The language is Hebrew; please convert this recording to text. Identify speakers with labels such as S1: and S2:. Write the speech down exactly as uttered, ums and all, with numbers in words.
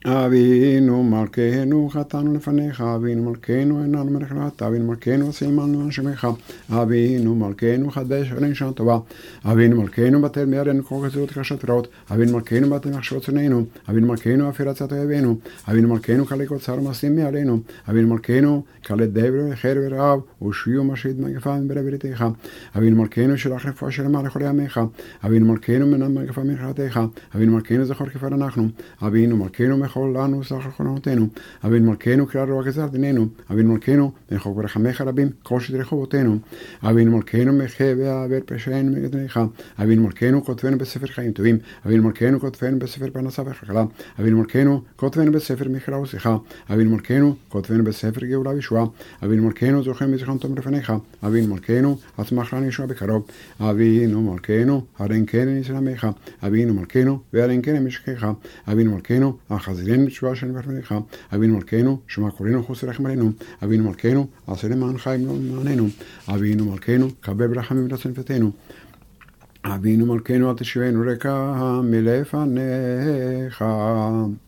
S1: אבינו מלכנו חטאנו לפניך, אבינו מלכנו איננו מלך לעתה, אבינו מלכנו סיימנו אנשמך, אבינו מלכנו חדש ונשנה טובה, אבינו מלכנו בטל מידינו כל גזרות קשות רעות, אבינו מלכנו בטל מחשבות צוננו, אבינו מלכנו אפר עצת אויבינו, אבינו מלכנו כלי קוצר ומעשים מעלינו, אבינו מלכנו כלי דבר וחר ורעב ושיעו משית מגפה מבריתך, אבינו מלכנו שלח רפואה שלמה לכל ימיך, אבינו מלכנו מנע מגפה מנחלתך, אבינו מלכנו זכור כפר אנחנו, אבינו מלכנו מחול לנו סך חונותינו, אבינו מלכנו קרא רוע גזר דיננו, אבינו מלכנו מחוק ברחמך רבים כל שטרי חובותינו, אבינו מלכנו מחה ועבר פשענו מגדניך, אבינו מלכנו כותבנו בספר חיים טובים, אבינו מלכנו כותבנו בספר פרנסה וכלכלה, אבינו מלכנו כותבנו בספר מכירה ושיחה, אבינו מלכנו כותבנו בספר גאולה וישועה, אבינו מלכנו זוכר מזיכרון טוב לפניך, אבינו מלכנו הצמח לנו ישועה בקרוב, אבינו מלכנו הרן כן ניסן עמך, אבינו מלכנו והרן כן משכך, אבינו מלכנו החזירנו בתשובה שלנו בפניך, אבינו מלכנו שמע קוראנו חוס רחם עלינו, אבינו מלכנו עשה למען חיים למעננו, אבינו מלכנו קבל ברחמים לצנפתנו, אבינו מלכנו אל תשבנו ריקה מלפניך.